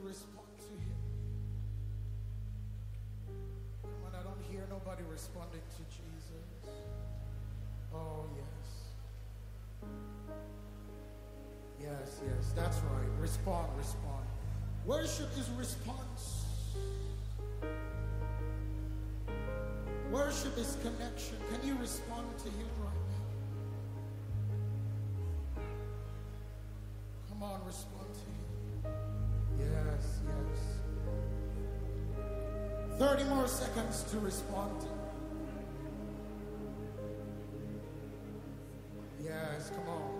respond to him? Come on, I don't hear nobody responding to Jesus. Oh, yes. Yes, yes, that's right. Respond, respond. Worship is response. Worship is connection. Can you respond to him right now? Come on, respond to him. Yes, yes. 30 more seconds to respond to him. Yes, come on.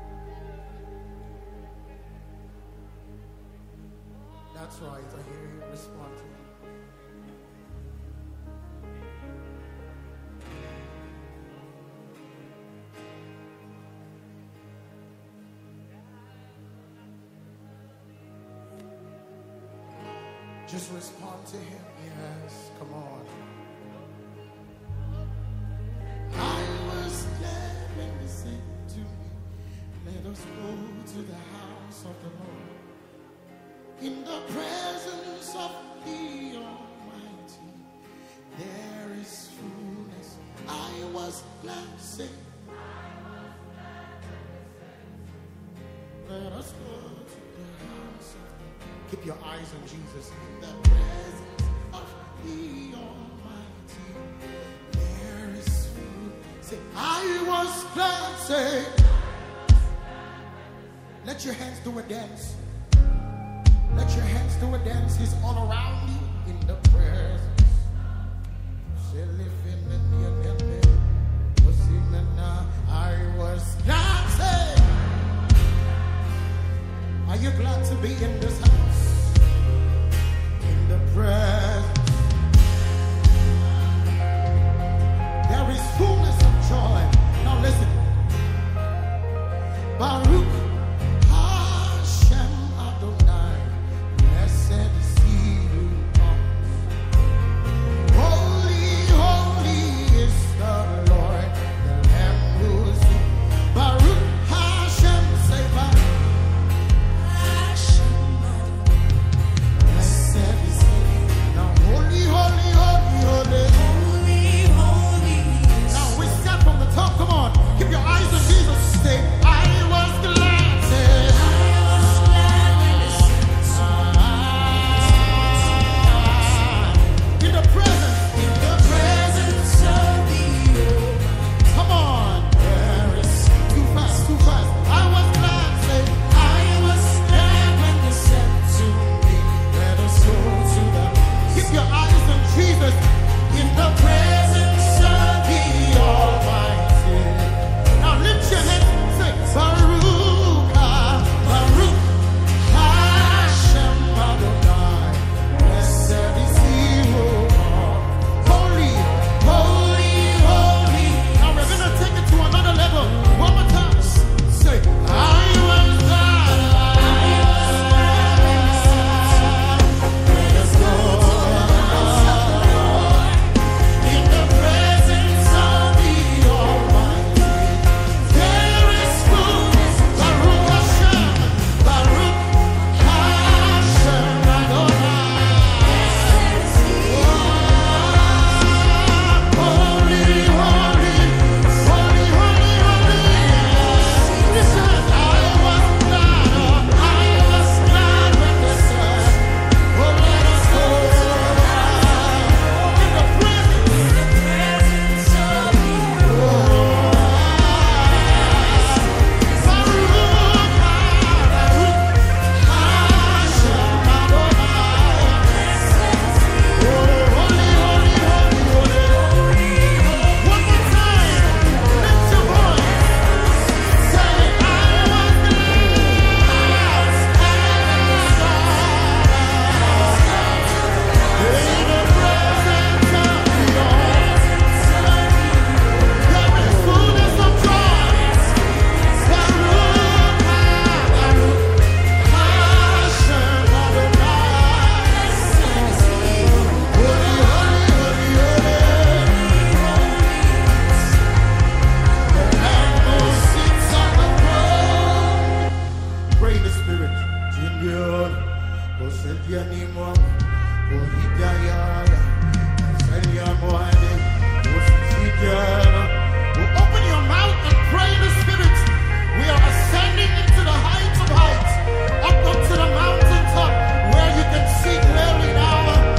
That's right, I hear you. Respond to him. Just respond to him. Yes, come on. I was there when they said to me, let us go to the house of the Lord. In the presence of the Almighty, there is fullness. I was glad to say, let us go to the house of the Lord. Keep your eyes on Jesus. In the presence of the Almighty, there is fullness. Say, I was glad to say, let your hands do a dance. Let your hands do a dance. He's all around you in the presence. I was glad to say, are you glad to be in this house? In the presence. There is fullness of joy. Now listen. Baruch Hashem Open your mouth and pray in the Spirit. We are ascending into the heights of heights, up to the mountaintop where you can see clearly now.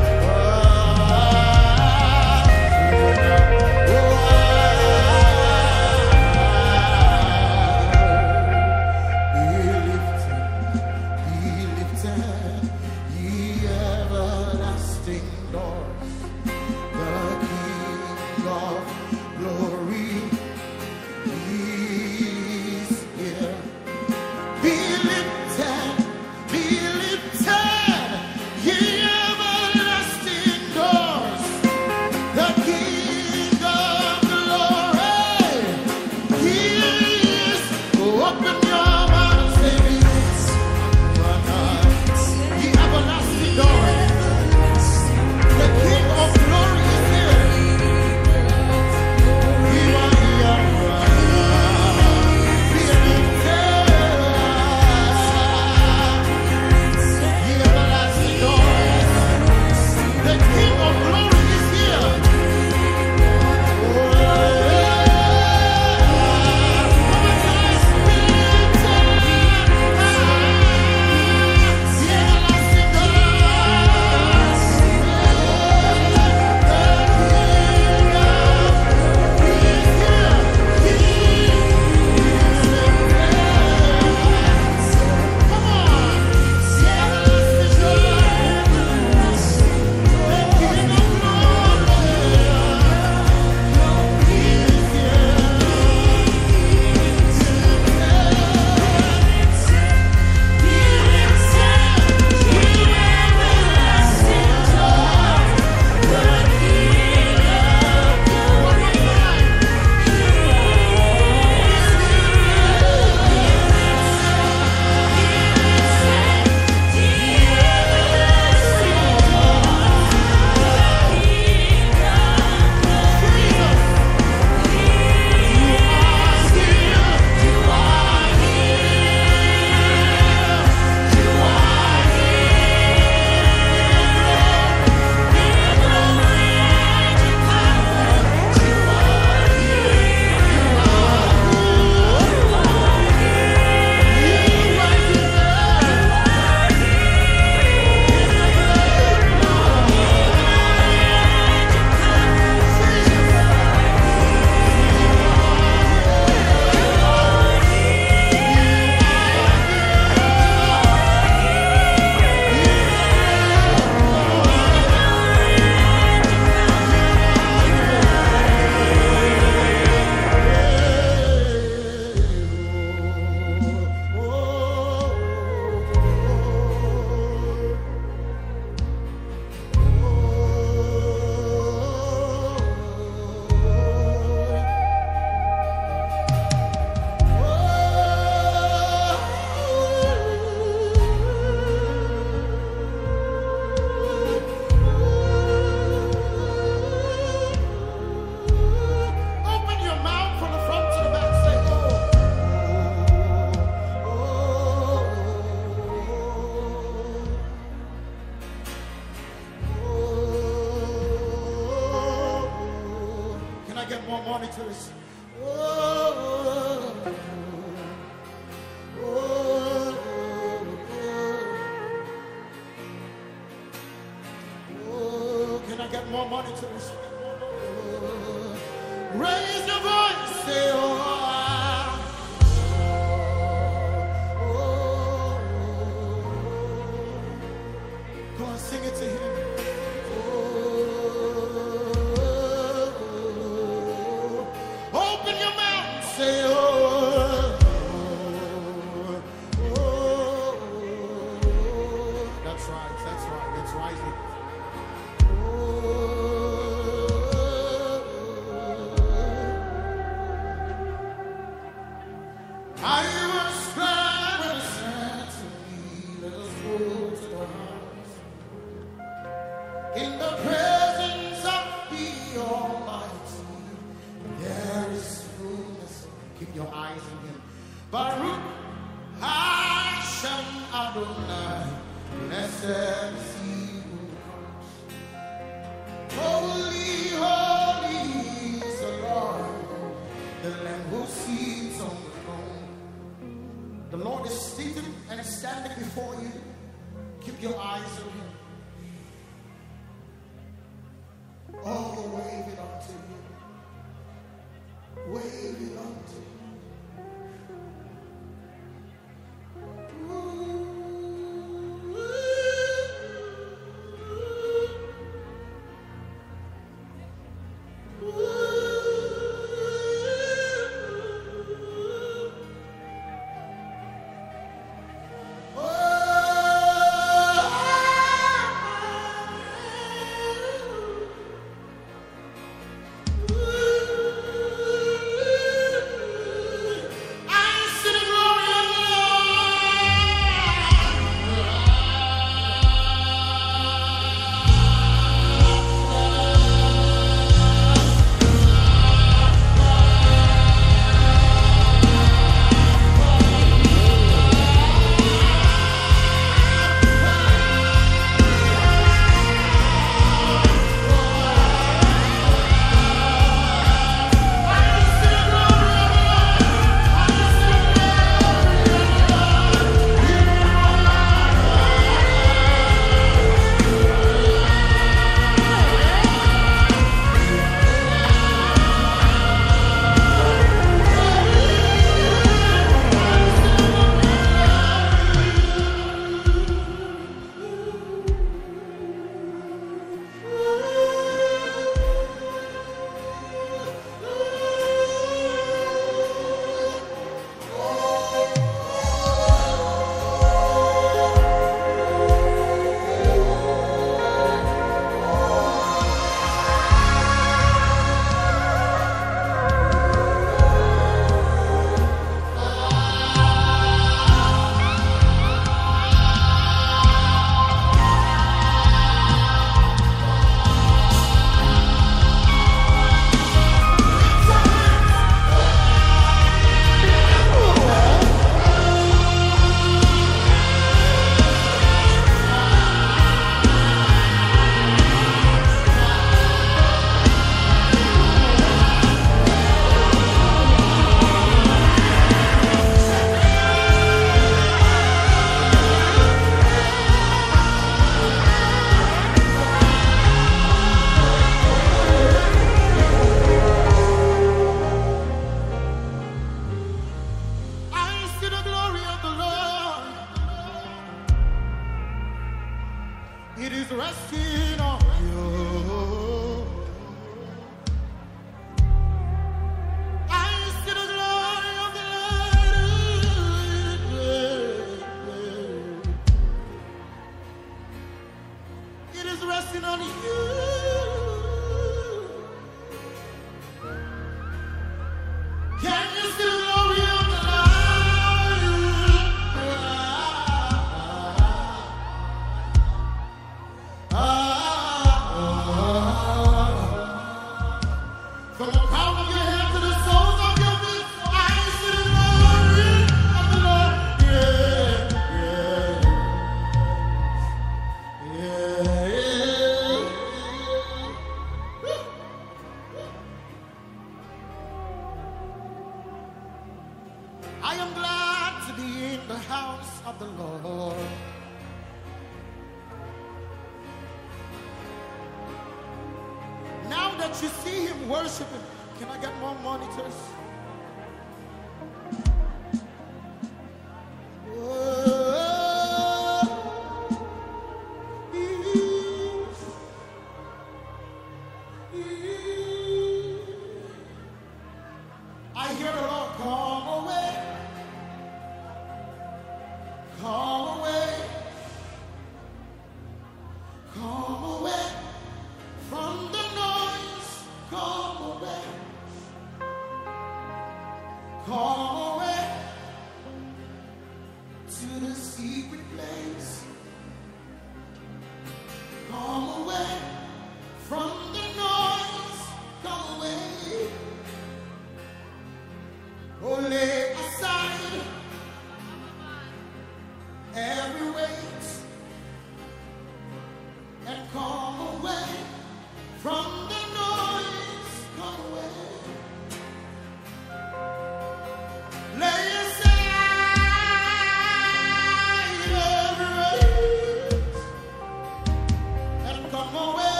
monitors. Can I get more monitors? Raise your voice, say, Go on, sing it to him. Open your mouth and say, That's right, that's rising. I was glad when it said to me, let us go to the house. In the presence of the Almighty, there is fullness. Keep your eyes on him. Baruch Hashem Adonai. Blessed says he who comes. Holy, holy is the Lord, the Lamb who sits on the throne. The Lord is seated and standing before you. Keep your eyes on him. Oh, wave it unto him. Wave it unto him. It is resting on you. I see the glory of the Lord. It is resting on you. Can you see the glory of the Lord? From the crown of your head to the soles of your feet, I see the glory of the Lord. I am glad to be in the house of the Lord. Now that you see him worshiping, can I get more monitors? I hear the Lord, come away, come away, come away from the noise, come away.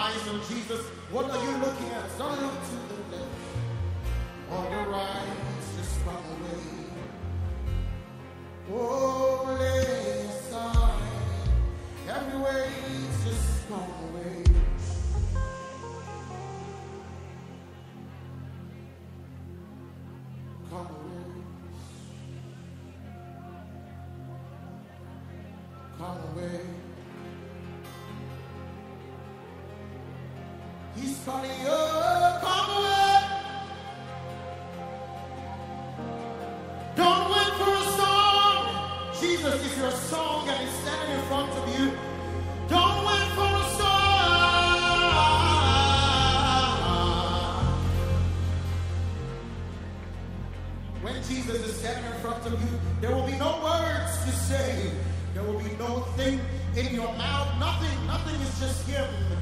eyes on Jesus. What are you looking at? Don't look to the left or the right. Just run away. Oh, lay aside every way. Just run away. Come away. Come away. He's calling you. Come away. Don't wait for a song. Jesus is your song and he's standing in front of you. Don't wait for a song. When Jesus is standing in front of you, there will be no words to say. There will be no thing in your mouth. Nothing. Nothing is just him.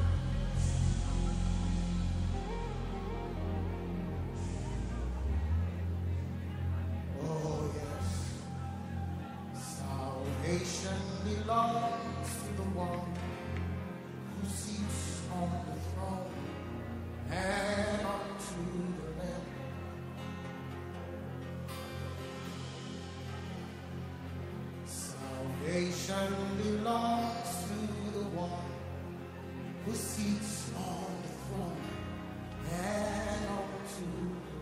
Oh, yes. Salvation belongs to the one who sits on the throne and unto the Lamb. Salvation belongs to the one who sits on the throne and unto the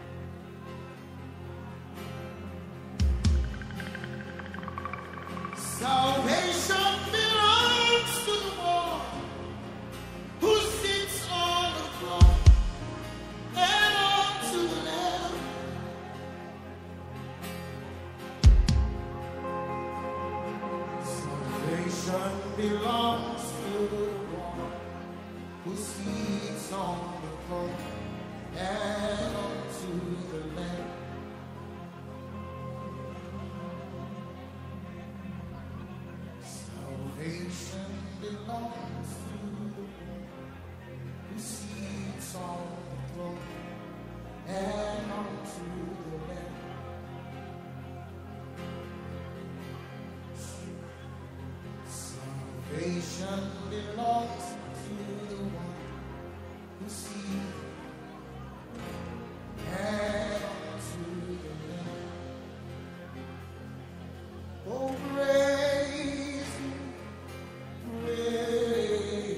Lamb. Salvation belongs to the one who sits on the throne and unto the Lamb. Salvation belongs to the one who sits on the throne and unto the Lamb. Salvation belongs to the one who sits on the throne and unto the Lamb. Salvation belongs to the one who sees and unto the Lamb. Oh, praise Him, praise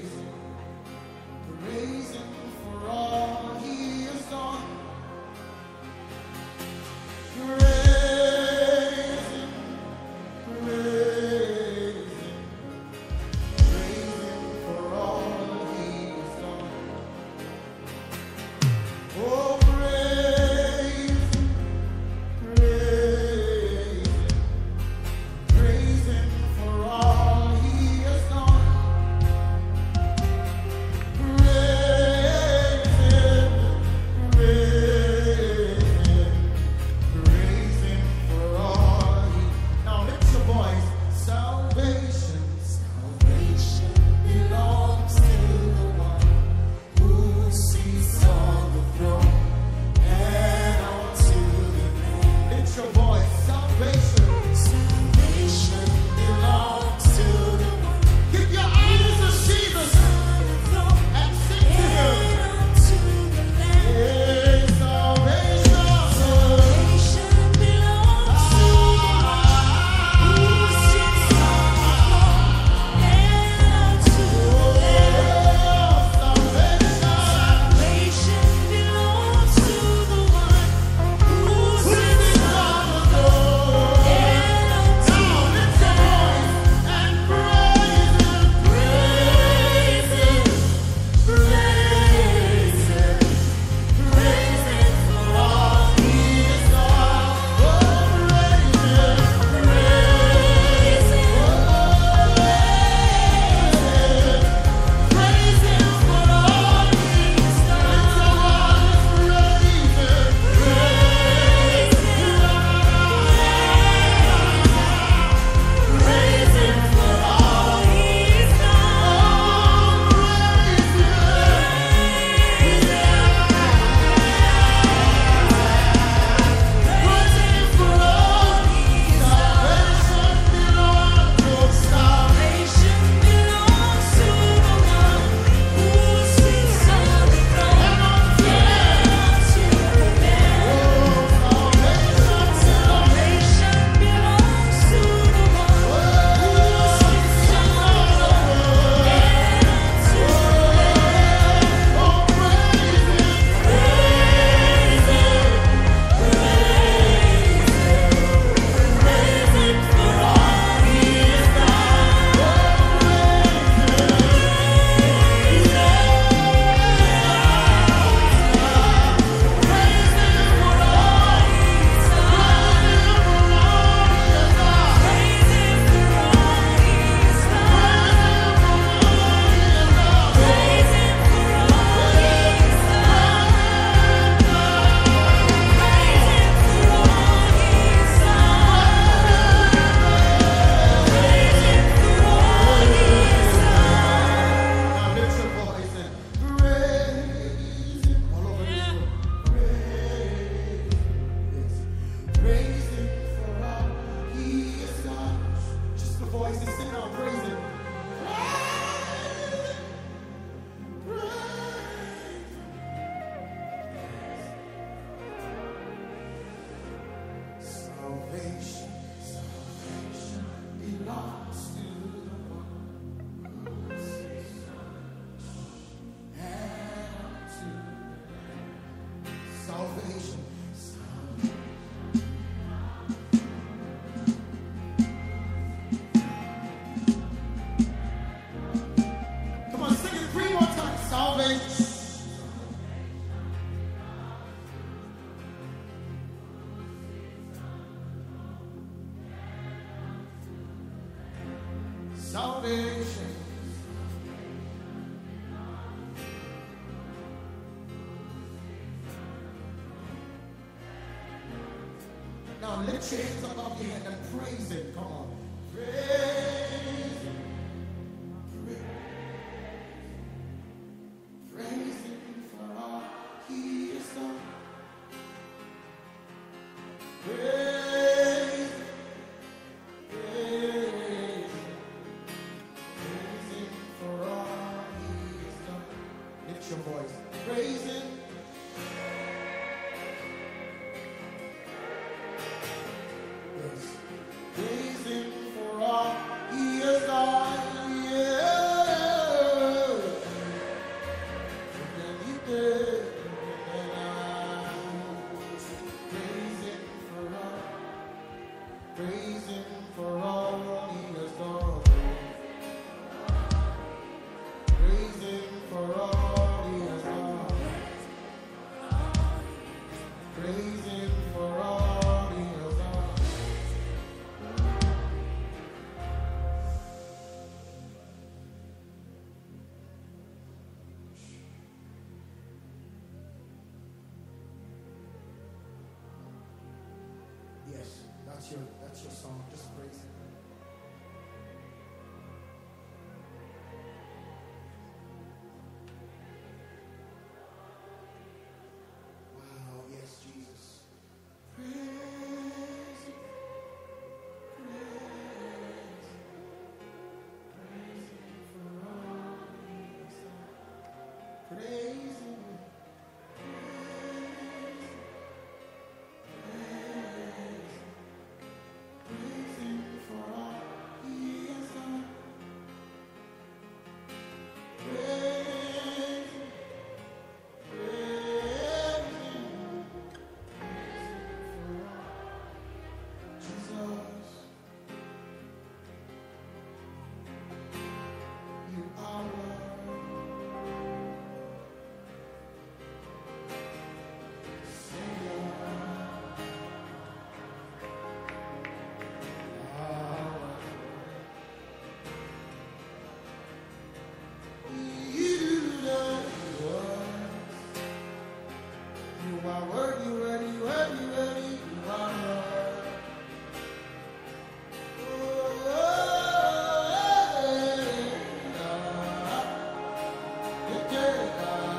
salvation. Salvation. Now lift your hands above your head and praise Him. Come on. Praise Him. Praise Him for all He has done. Praise Him. Praise Him for all He has done. Lift your voice. Praise Him. Yes. Praise Him for all He has done. Yeah. And He did. Praise Him for all He has done. Praise Him for all He has done. Praise Him for all He has done. Yes, that's your song. Just praise Him. Wow, yes, Jesus. Praise Him. Praise Him for all He has done. Praise Him. Praise Him for all He has done. Praise Him. Praise Him. For all Jesus. You are worthy. Savior. You are worthy, worthy, worthy, worthy. You are worthy. Oh, yeah.